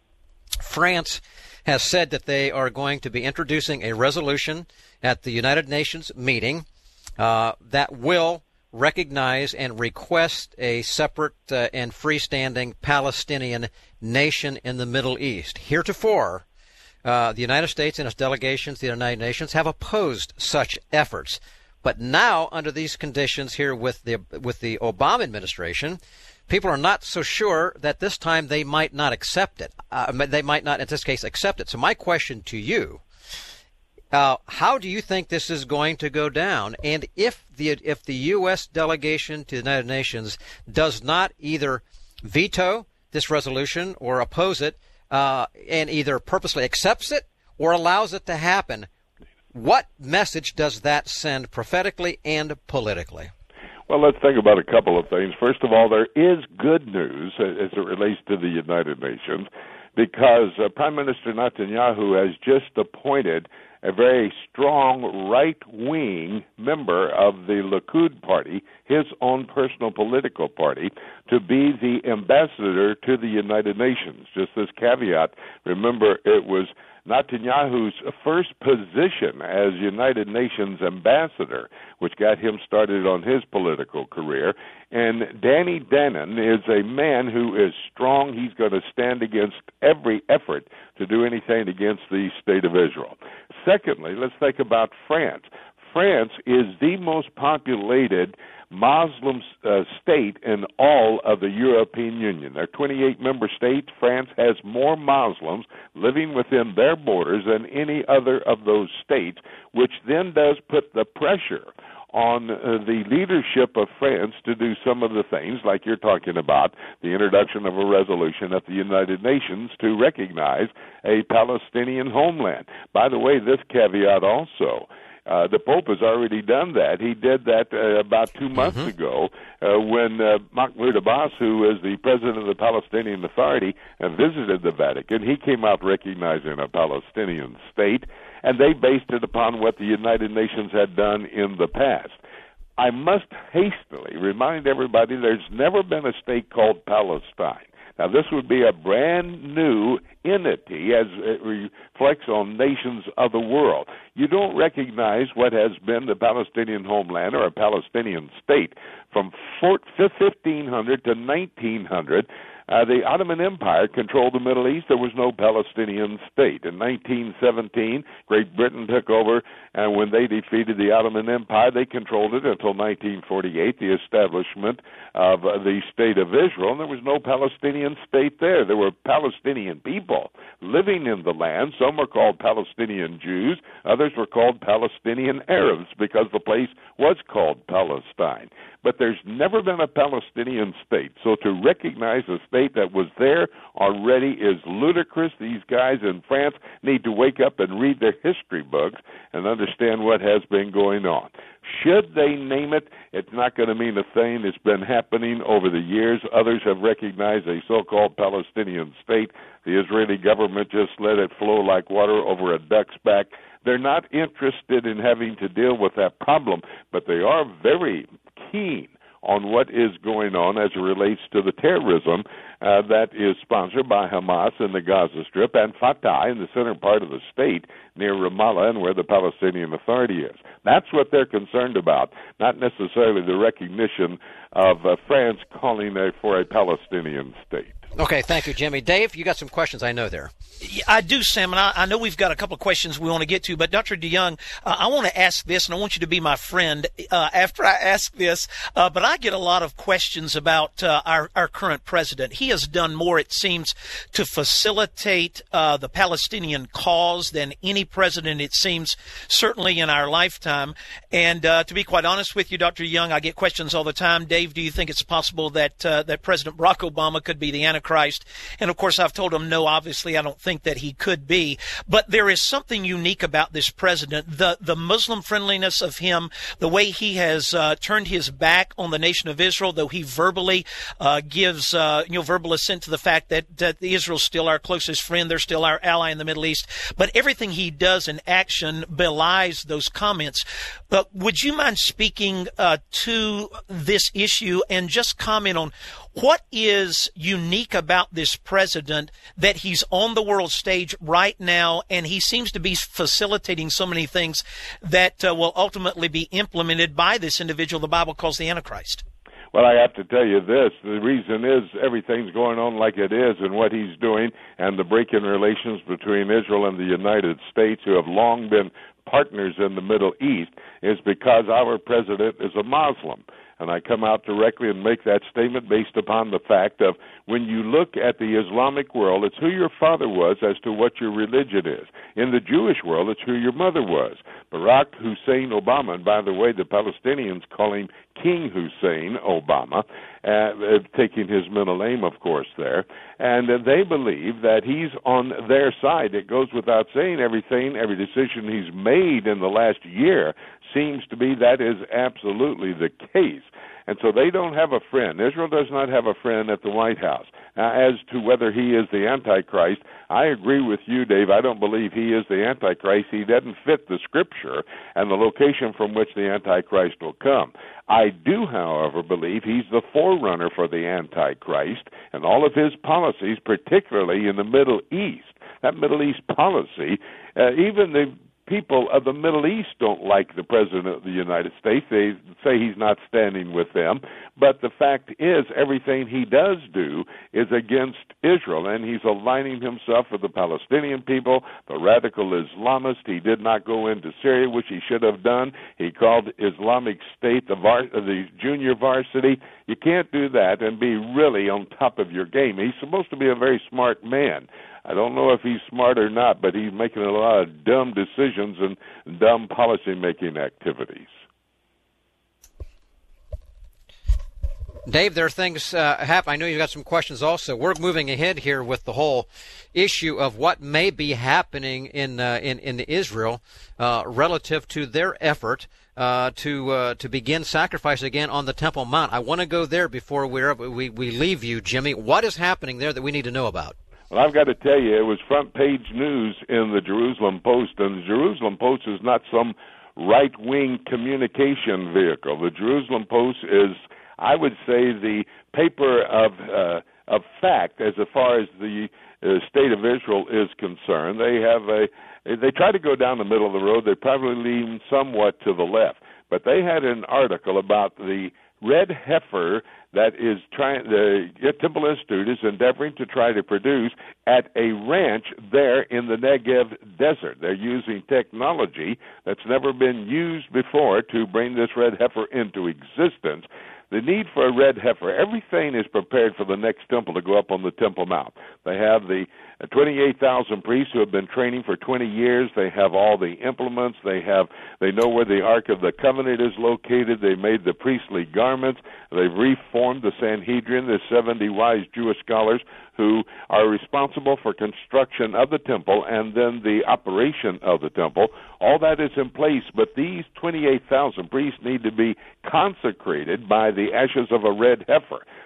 France has said that they are going to be introducing a resolution at the United Nations meeting uh, that will recognize and request a separate uh, and freestanding Palestinian nation in the Middle East. Heretofore, uh, the United States and its delegations to the United Nations have opposed such efforts. But now, under these conditions here with the with the Obama administration, people are not so sure that this time they might not accept it. Uh, they might not, in this case, accept it. So my question to you, Uh, how do you think this is going to go down? And if the if the U S delegation to the United Nations does not either veto this resolution or oppose it, uh, and either purposely accepts it or allows it to happen, what message does that send prophetically and politically? Well, let's think about a couple of things. First of all, there is good news as it relates to the United Nations, because uh, Prime Minister Netanyahu has just appointed a very strong right-wing member of the Likud party, his own personal political party, to be the ambassador to the United Nations. Just this caveat, remember, it was Netanyahu's first position as United Nations ambassador, which got him started on his political career. And Danny Danon is a man who is strong. He's going to stand against every effort to do anything against the state of Israel. Secondly, let's think about France. France is the most populated Muslim uh, state in all of the European Union. There are twenty-eight member states. France has more Muslims living within their borders than any other of those states, which then does put the pressure on uh, the leadership of France to do some of the things like you're talking about, the introduction of a resolution at the United Nations to recognize a Palestinian homeland. By the way, this caveat also, Uh, the Pope has already done that. He did that uh, about two months mm-hmm. ago uh, when uh, Mahmoud Abbas, who is the president of the Palestinian Authority, uh, visited the Vatican. He came out recognizing a Palestinian state, and they based it upon what the United Nations had done in the past. I must hastily remind everybody there's never been a state called Palestine. Now, this would be a brand new entity as it reflects on nations of the world. You don't recognize what has been the Palestinian homeland or a Palestinian state from fifteen hundred to nineteen hundred. Uh, the Ottoman Empire controlled the Middle East. There was no Palestinian state. In nineteen seventeen, Great Britain took over, and when they defeated the Ottoman Empire, they controlled it until nineteen forty-eight, the establishment of uh, the State of Israel, and there was no Palestinian state there. There were Palestinian people living in the land. Some were called Palestinian Jews. Others were called Palestinian Arabs because the place was called Palestine. But there's never been a Palestinian state. So to recognize a state that was there already is ludicrous. These guys in France need to wake up and read their history books and understand what has been going on. Should they name it, it's not going to mean a thing. It's been happening over the years. Others have recognized a so-called Palestinian state. The Israeli government just let it flow like water over a duck's back. They're not interested in having to deal with that problem, but they are very keen on what is going on as it relates to the terrorism uh, that is sponsored by Hamas in the Gaza Strip and Fatah in the center part of the state near Ramallah and where the Palestinian Authority is. That's what they're concerned about, not necessarily the recognition of uh, France calling a, for a Palestinian state. Okay, thank you, Jimmy. Dave, you got some questions I know there. Yeah, I do, Sam, and I, I know we've got a couple of questions we want to get to, but Doctor DeYoung, uh, I want to ask this, and I want you to be my friend uh, after I ask this, uh, but I get a lot of questions about uh, our, our current president. He has done more, it seems, to facilitate uh, the Palestinian cause than any president, it seems, certainly in our lifetime. And uh, to be quite honest with you, Doctor DeYoung, I get questions all the time. Dave, do you think it's possible that uh, that President Barack Obama could be the Antichrist? And of course, I've told him, no, obviously, I don't think that he could be. But there is something unique about this president, the, the Muslim friendliness of him, the way he has uh, turned his back on the nation of Israel, though he verbally uh, gives, uh, you know, verbal assent to the fact that, that Israel's still our closest friend. They're still our ally in the Middle East. But everything he does in action belies those comments. But would you mind speaking uh, to this issue and just comment on what is unique about this president that he's on the world stage right now, and he seems to be facilitating so many things that uh, will ultimately be implemented by this individual the Bible calls the Antichrist? Well, I have to tell you this. The reason is everything's going on like it is and what he's doing and the break in relations between Israel and the United States, who have long been partners in the Middle East, is because our president is a Muslim. And I come out directly and make that statement based upon the fact of when you look at the Islamic world, it's who your father was as to what your religion is. In the Jewish world, it's who your mother was. Barack Hussein Obama, and by the way, the Palestinians call him King Hussein Obama, uh, taking his middle name, of course, there. And uh, they believe that he's on their side. It goes without saying, everything, every decision he's made in the last year seems to be that is absolutely the case. And so they don't have a friend. Israel does not have a friend at the White House. Now, as to whether he is the Antichrist, I agree with you, Dave. I don't believe he is the Antichrist. He doesn't fit the Scripture and the location from which the Antichrist will come. I do, however, believe he's the forerunner for the Antichrist and all of his policies, particularly in the Middle East. That Middle East policy, uh, even the people of the Middle East don't like the President of the United States. They say he's not standing with them. But the fact is, everything he does do is against Israel, and he's aligning himself with the Palestinian people, the radical Islamists. He did not go into Syria, which he should have done. He called Islamic State the, var- the junior varsity. You can't do that and be really on top of your game. He's supposed to be a very smart man. I don't know if he's smart or not, but he's making a lot of dumb decisions and dumb policy-making activities. Dave, there are things uh, happen. I know you've got some questions also. We're moving ahead here with the whole issue of what may be happening in uh, in, in Israel uh, relative to their effort uh, to uh, to begin sacrifice again on the Temple Mount. I want to go there before we're, we we leave you, Jimmy. What is happening there that we need to know about? Well, I've got to tell you, it was front page news in the Jerusalem Post, and the Jerusalem Post is not some right-wing communication vehicle. The Jerusalem Post is, I would say, the paper of uh, of fact as far as the uh, state of Israel is concerned. They have a they try to go down the middle of the road. They probably lean somewhat to the left, but they had an article about the red heifer that is trying, the Temple Institute is endeavoring to try to produce at a ranch there in the Negev desert. They're using technology that's never been used before to bring this red heifer into existence. The need for a red heifer, everything is prepared for the next temple to go up on the Temple Mount. They have the twenty-eight thousand priests who have been training for twenty years. They have all the implements. They have, they know where the Ark of the Covenant is located. They made the priestly garments. They've reformed the Sanhedrin, the seventy wise Jewish scholars who are responsible for construction of the temple and then the operation of the temple. All that is in place, but these twenty-eight thousand priests need to be consecrated by the ashes of a red heifer.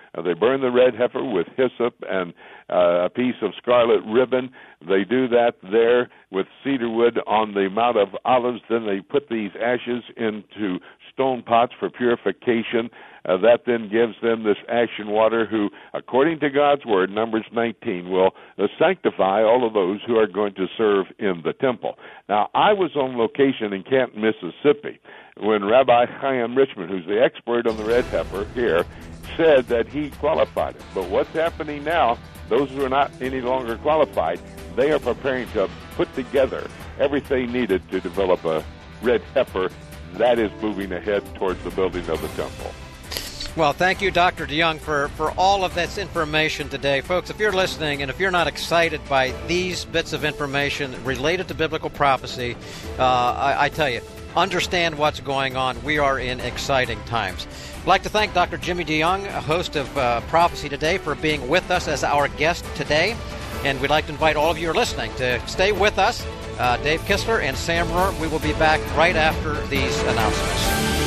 Uh, they burn the red heifer with hyssop and uh, a piece of scarlet ribbon. They do that there with cedar wood on the Mount of Olives. Then they put these ashes into stone pots for purification. Uh, that then gives them this ashen water who, according to God's word, Numbers nineteen, will uh, sanctify all of those who are going to serve in the temple. Now, I was on location in Canton, Mississippi, when Rabbi Chaim Richmond, who's the expert on the red heifer here, said that he qualified it. But what's happening now, those who are not any longer qualified, they are preparing to put together everything needed to develop a red heifer that is moving ahead towards the building of the temple. Well, thank you, Doctor DeYoung, for, for all of this information today. Folks, if you're listening and if you're not excited by these bits of information related to biblical prophecy, uh, I, I tell you, understand what's going on. We are in exciting times. I'd like to thank Doctor Jimmy DeYoung, host of uh, Prophecy Today, for being with us as our guest today. And we'd like to invite all of you who are listening to stay with us. Uh, Dave Kistler and Sam Rohr, we will be back right after these announcements.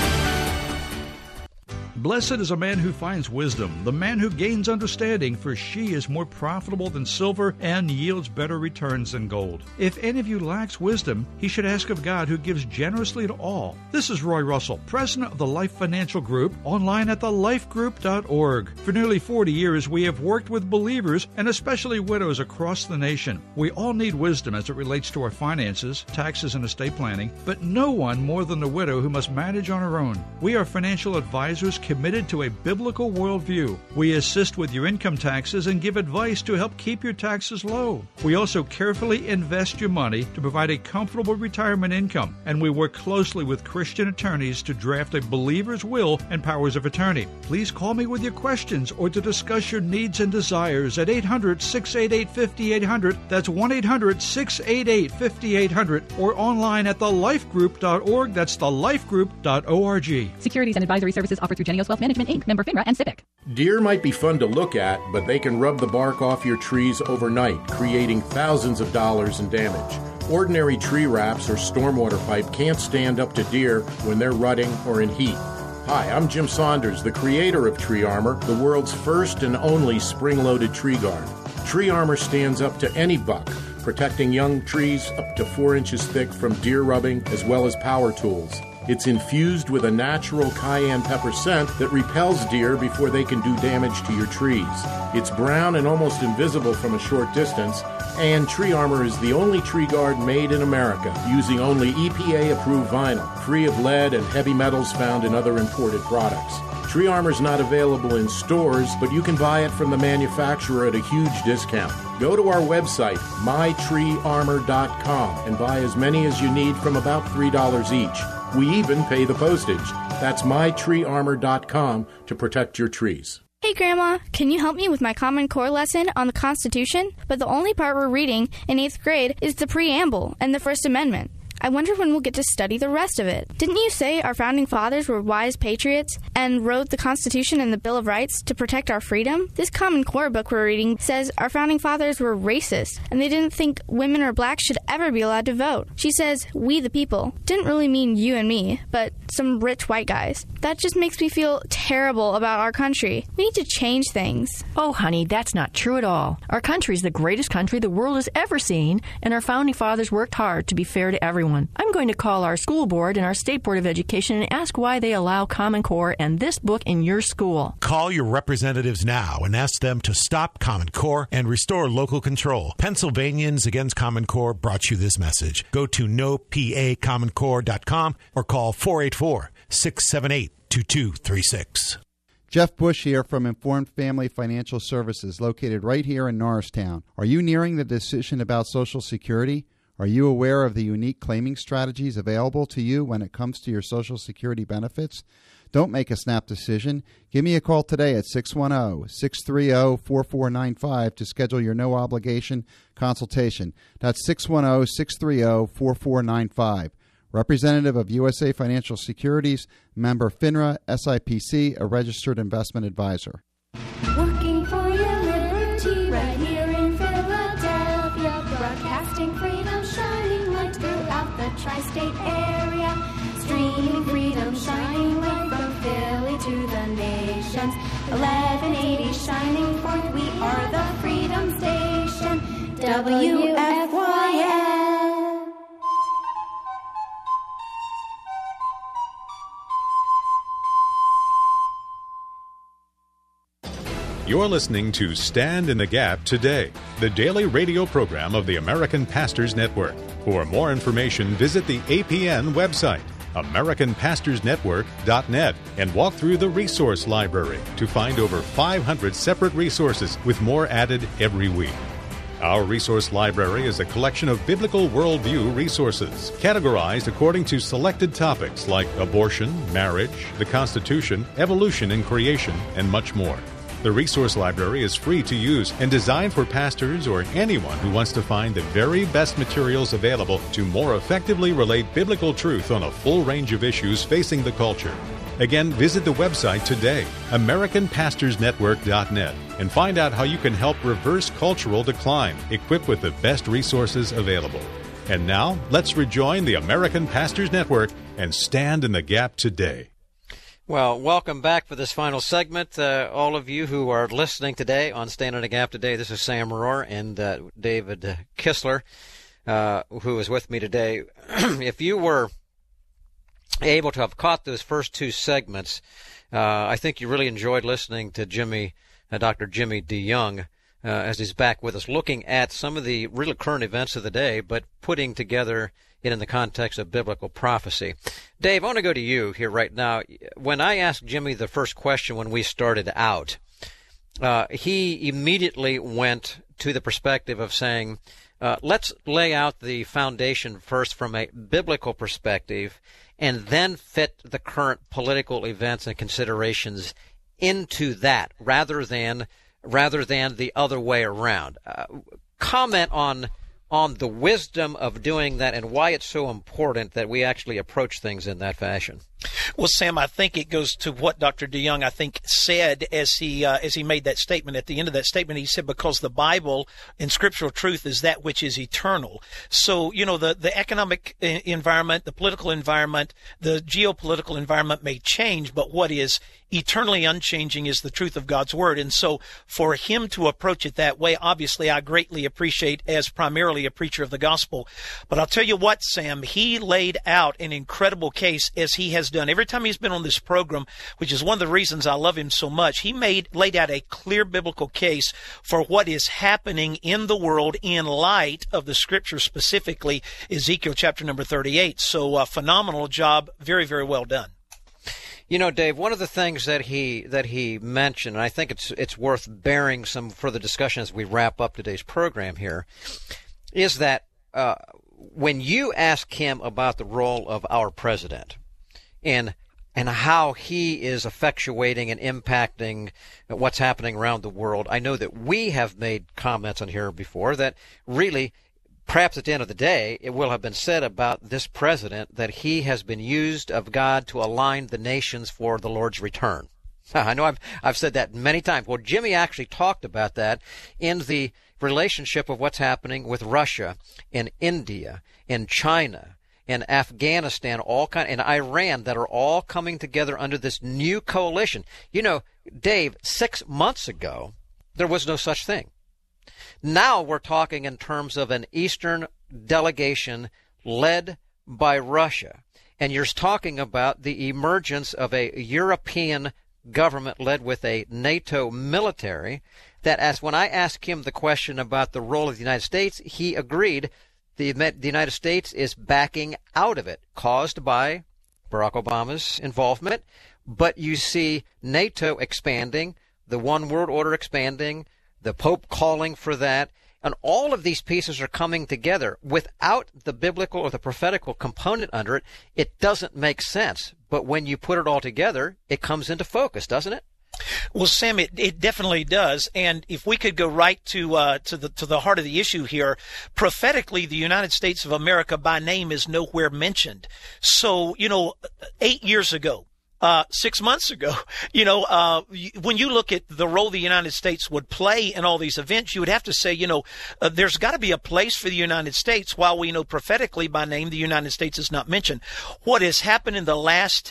Blessed is a man who finds wisdom, the man who gains understanding, for she is more profitable than silver and yields better returns than gold. If any of you lacks wisdom, he should ask of God, who gives generously to all. This is Roy Russell, president of the Life Financial Group, online at the life group dot org. For nearly forty years, we have worked with believers and especially widows across the nation. We all need wisdom as it relates to our finances, taxes, and estate planning, but no one more than the widow who must manage on her own. We are financial advisors committed to a biblical worldview. We assist with your income taxes and give advice to help keep your taxes low. We also carefully invest your money to provide a comfortable retirement income, and we work closely with Christian attorneys to draft a believer's will and powers of attorney. Please call me with your questions or to discuss your needs and desires at eight hundred, six eight eight, five eight zero zero. That's one eight hundred, six eight eight, five eight zero zero, or online at the life group dot org. That's the life group dot org. Securities and advisory services offered through Genios Wealth Management, Incorporated, member FINRA and SIPC. Deer might be fun to look at, but they can rub the bark off your trees overnight, creating thousands of dollars in damage. Ordinary tree wraps or stormwater pipe can't stand up to deer when they're rutting or in heat. Hi, I'm Jim Saunders, the creator of Tree Armor, the world's first and only spring-loaded tree guard. Tree Armor stands up to any buck, protecting young trees up to four inches thick from deer rubbing as well as power tools. It's infused with a natural cayenne pepper scent that repels deer before they can do damage to your trees. It's brown and almost invisible from a short distance, and Tree Armor is the only tree guard made in America, using only E P A-approved vinyl, free of lead and heavy metals found in other imported products. Tree Armor is not available in stores, but you can buy it from the manufacturer at a huge discount. Go to our website, my tree armor dot com, and buy as many as you need from about three dollars each. We even pay the postage. That's my tree armor dot com to protect your trees. Hey, Grandma, can you help me with my Common Core lesson on the Constitution? But the only part we're reading in eighth grade is the preamble and the First Amendment. I wonder when we'll get to study the rest of it. Didn't you say our founding fathers were wise patriots and wrote the Constitution and the Bill of Rights to protect our freedom? This Common Core book we're reading says our founding fathers were racist and they didn't think women or blacks should ever be allowed to vote. She says, we the people, didn't really mean you and me, but some rich white guys. That just makes me feel terrible about our country. We need to change things. Oh, honey, that's not true at all. Our country is the greatest country the world has ever seen, and our founding fathers worked hard to be fair to everyone. I'm going to call our school board and our State Board of Education and ask why they allow Common Core and this book in your school. Call your representatives now and ask them to stop Common Core and restore local control. Pennsylvanians Against Common Core brought you this message. Go to no p a common core dot com or call four eight four, six seven eight, two two three six. Jeff Bush here from Informed Family Financial Services, located right here in Norristown. Are you nearing the decision about Social Security? Are you aware of the unique claiming strategies available to you when it comes to your Social Security benefits? Don't make a snap decision. Give me a call today at six one zero, six three zero, four four nine five to schedule your no-obligation consultation. That's six one zero, six three zero, four four nine five. Representative of U S A Financial Securities, member FINRA, S I P C, a registered investment advisor. Working for your liberty right here in Philadelphia, broadcasting freedom, shining light throughout the tri-state area, streaming freedom, shining light from Philly to the nation. freedoms. eleven eighty shining forth, we are the Freedom Station. W F Y F. You're listening to Stand in the Gap Today, the daily radio program of the American Pastors Network. For more information, visit the A P N website, American Pastors Network dot net, and walk through the resource library to find over five hundred separate resources with more added every week. Our resource library is a collection of biblical worldview resources, categorized according to selected topics like abortion, marriage, the Constitution, evolution and creation, and much more. The resource library is free to use and designed for pastors or anyone who wants to find the very best materials available to more effectively relate biblical truth on a full range of issues facing the culture. Again, visit the website today, American Pastors Network dot net, and find out how you can help reverse cultural decline, equipped with the best resources available. And now, let's rejoin the American Pastors Network and stand in the gap today. Well, welcome back for this final segment. Uh, all of you who are listening today on Stand in the Gap today, this is Sam Rohr and uh, David uh, Kistler, uh, who is with me today. If you were able to have caught those first two segments, uh, I think you really enjoyed listening to Jimmy, uh, Doctor Jimmy DeYoung, uh, as he's back with us, looking at some of the really current events of the day, but putting together it in the context of biblical prophecy. Dave, I want to go to you here right now. When I asked Jimmy the first question when we started out, uh, he immediately went to the perspective of saying, uh, let's lay out the foundation first from a biblical perspective and then fit the current political events and considerations into that rather than rather than the other way around. Uh, comment on on the wisdom of doing that and why it's so important that we actually approach things in that fashion. Well, Sam, I think it goes to what Doctor DeYoung, I think, said as he uh, as he made that statement. At the end of that statement, he said, because the Bible and scriptural truth is that which is eternal. So, you know, the, the economic environment, the political environment, the geopolitical environment may change, but what is eternally unchanging is the truth of God's Word. And so for him to approach it that way, obviously I greatly appreciate as primarily a preacher of the gospel. But I'll tell you what, Sam, he laid out an incredible case as he has done every time he's been on this program, which is one of the reasons I love him so much. He made laid out a clear biblical case for what is happening in the world in light of the scripture, specifically Ezekiel chapter number thirty-eight. So a phenomenal job. Very, very well done. You know, Dave, one of the things that he that he mentioned, and I think it's it's worth bearing some further discussion as we wrap up today's program here, is that uh, when you ask him about the role of our president and and how he is effectuating and impacting what's happening around the world, I know that we have made comments on here before that really, perhaps at the end of the day, it will have been said about this president that he has been used of God to align the nations for the Lord's return. I know I've I've said that many times. Well, Jimmy actually talked about that in the relationship of what's happening with Russia and India and China and Afghanistan, all kind, and Iran, that are all coming together under this new coalition. You know, Dave, six months ago, there was no such thing. Now we're talking in terms of an Eastern delegation led by Russia. And you're talking about the emergence of a European government led with a NATO military that, as when I asked him the question about the role of the United States, he agreed the, the United States is backing out of it, caused by Barack Obama's involvement. But you see NATO expanding, the one world order expanding, the Pope calling for that, and all of these pieces are coming together. Without the biblical or the prophetical component under it, it doesn't make sense. But when you put it all together, it comes into focus, doesn't it? Well, Sam, it, it definitely does. And if we could go right to uh, to the to the heart of the issue here, prophetically, the United States of America by name is nowhere mentioned. So, you know, eight years ago, Uh, six months ago, you know, uh, when you look at the role the United States would play in all these events, you would have to say, you know, uh, there's got to be a place for the United States. While we know prophetically by name, the United States is not mentioned. What has happened in the last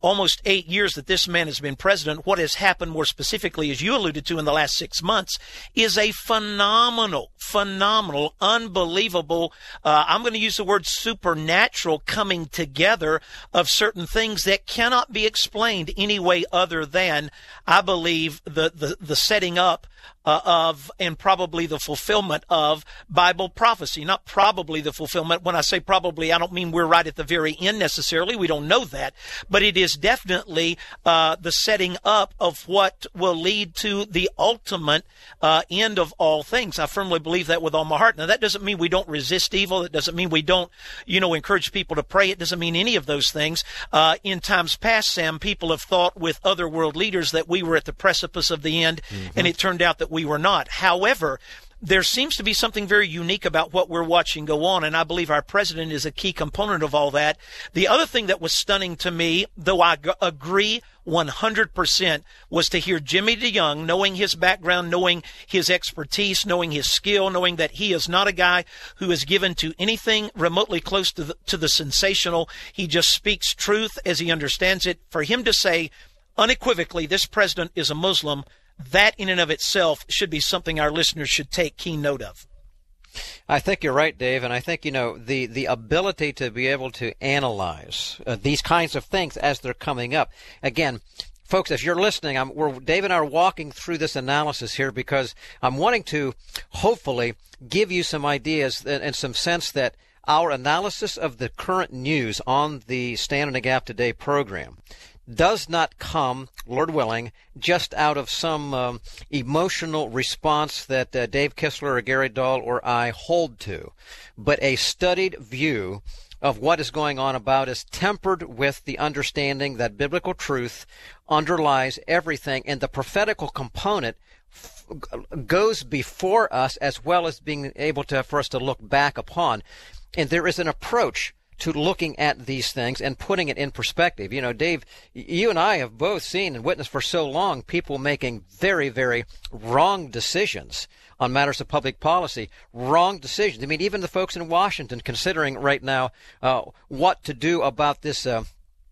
almost eight years that this man has been president, what has happened more specifically, as you alluded to in the last six months, is a phenomenal, phenomenal, unbelievable, uh, I'm going to use the word supernatural coming together of certain things that cannot be explained any way other than, I believe, the, the, the setting up Uh, of and probably the fulfillment of Bible prophecy. Not probably the fulfillment. When I say probably, I don't mean we're right at the very end necessarily. We don't know that. But it is definitely uh, the setting up of what will lead to the ultimate uh, end of all things. I firmly believe that with all my heart. Now, that doesn't mean we don't resist evil. It doesn't mean we don't, you know, encourage people to pray. It doesn't mean any of those things. Uh, in times past, Sam, people have thought with other world leaders that we were at the precipice of the end, mm-hmm. and it turned out that we were not. However, there seems to be something very unique about what we're watching go on, and I believe our president is a key component of all that. The other thing that was stunning to me, though I g- agree one hundred percent, was to hear Jimmy DeYoung, knowing his background, knowing his expertise, knowing his skill, knowing that he is not a guy who is given to anything remotely close to the, to the sensational. He just speaks truth as he understands it. For him to say unequivocally, this president is a Muslim, that in and of itself should be something our listeners should take keen note of. I think you're right, Dave, and I think, you know, the, the ability to be able to analyze uh, these kinds of things as they're coming up. Again, folks, if you're listening, I'm, we're, Dave and I are walking through this analysis here because I'm wanting to hopefully give you some ideas and, and some sense that our analysis of the current news on the Stand in the Gap Today program does not come, Lord willing, just out of some um, emotional response that uh, Dave Kistler or Gary Dahl or I hold to, but a studied view of what is going on about us, tempered with the understanding that biblical truth underlies everything, and the prophetical component f- goes before us as well as being able to for us to look back upon. And there is an approach to looking at these things and putting it in perspective. You know, Dave, you and I have both seen and witnessed for so long people making very, very wrong decisions on matters of public policy, wrong decisions. I mean, even the folks in Washington considering right now uh, what to do about this uh,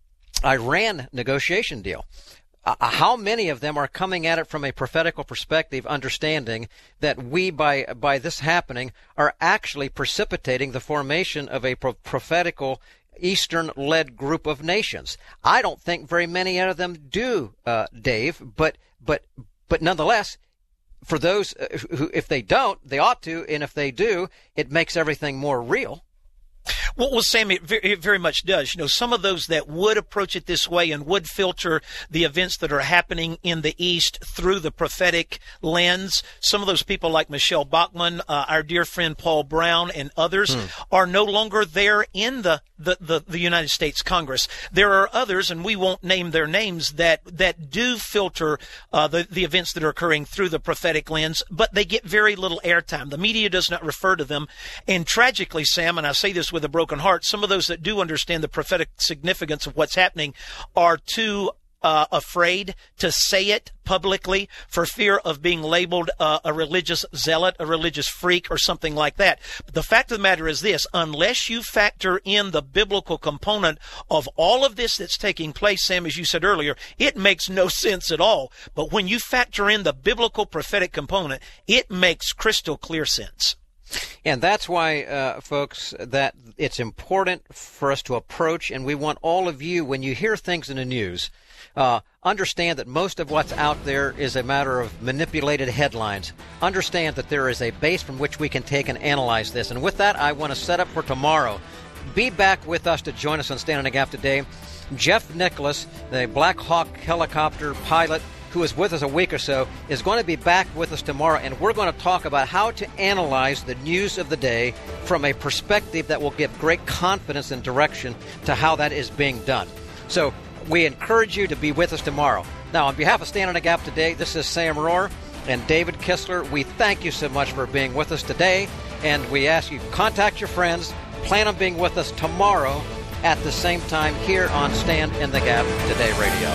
Iran negotiation deal. Uh, how many of them are coming at it from a prophetical perspective, understanding that we, by by this happening, are actually precipitating the formation of a pro- prophetical Eastern-led group of nations? I don't think very many of them do, uh, Dave, but but but nonetheless, for those who, if they don't, they ought to, and if they do, it makes everything more real. Well, well, Sam, it very, it very much does. You know, some of those that would approach it this way and would filter the events that are happening in the East through the prophetic lens, some of those people like Michelle Bachmann, uh, our dear friend Paul Brown, and others hmm. are no longer there in the, the, the, the United States Congress. There are others, and we won't name their names, that, that do filter uh, the, the events that are occurring through the prophetic lens, but they get very little airtime. The media does not refer to them. And tragically, Sam, and I say this with a broken heart, some of those that do understand the prophetic significance of what's happening are too uh, afraid to say it publicly for fear of being labeled uh, a religious zealot, a religious freak, or something like that. But the fact of the matter is this: unless you factor in the biblical component of all of this that's taking place, Sam, as you said earlier, it makes no sense at all. But when you factor in the biblical prophetic component, it makes crystal clear sense. And that's why, uh, folks, that it's important for us to approach, and we want all of you, when you hear things in the news, uh, understand that most of what's out there is a matter of manipulated headlines. Understand that there is a base from which we can take and analyze this. And with that, I want to set up for tomorrow. Be back with us to join us on Stand in the Gap today. Jeff Nicholas, the Black Hawk helicopter pilot, who was with us a week or so, is going to be back with us tomorrow, and we're going to talk about how to analyze the news of the day from a perspective that will give great confidence and direction to how that is being done. So we encourage you to be with us tomorrow. Now, on behalf of Stand in the Gap today, this is Sam Rohr and David Kistler. We thank you so much for being with us today, and we ask you to contact your friends. Plan on being with us tomorrow at the same time here on Stand in the Gap Today Radio.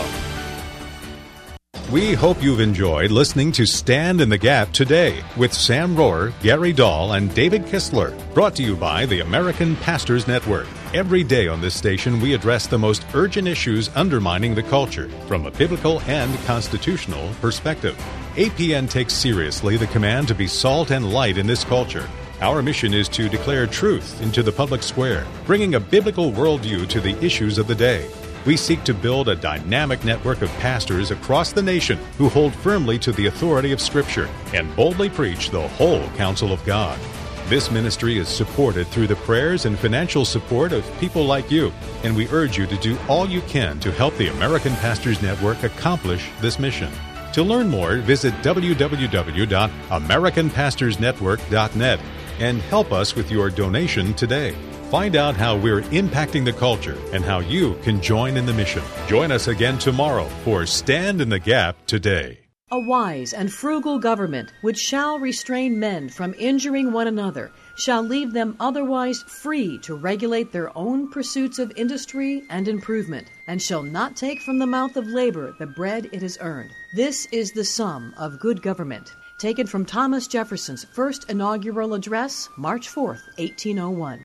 We hope you've enjoyed listening to Stand in the Gap Today with Sam Rohr, Gary Dahl, and David Kistler, brought to you by the American Pastors Network. Every day on this station, we address the most urgent issues undermining the culture from a biblical and constitutional perspective. A P N takes seriously the command to be salt and light in this culture. Our mission is to declare truth into the public square, bringing a biblical worldview to the issues of the day. We seek to build a dynamic network of pastors across the nation who hold firmly to the authority of Scripture and boldly preach the whole counsel of God. This ministry is supported through the prayers and financial support of people like you, and we urge you to do all you can to help the American Pastors Network accomplish this mission. To learn more, visit w w w dot american pastors network dot net and help us with your donation today. Find out how we're impacting the culture and how you can join in the mission. Join us again tomorrow for Stand in the Gap Today. A wise and frugal government, which shall restrain men from injuring one another, shall leave them otherwise free to regulate their own pursuits of industry and improvement, and shall not take from the mouth of labor the bread it has earned. This is the sum of good government. Taken from Thomas Jefferson's first inaugural address, March fourth, eighteen oh one.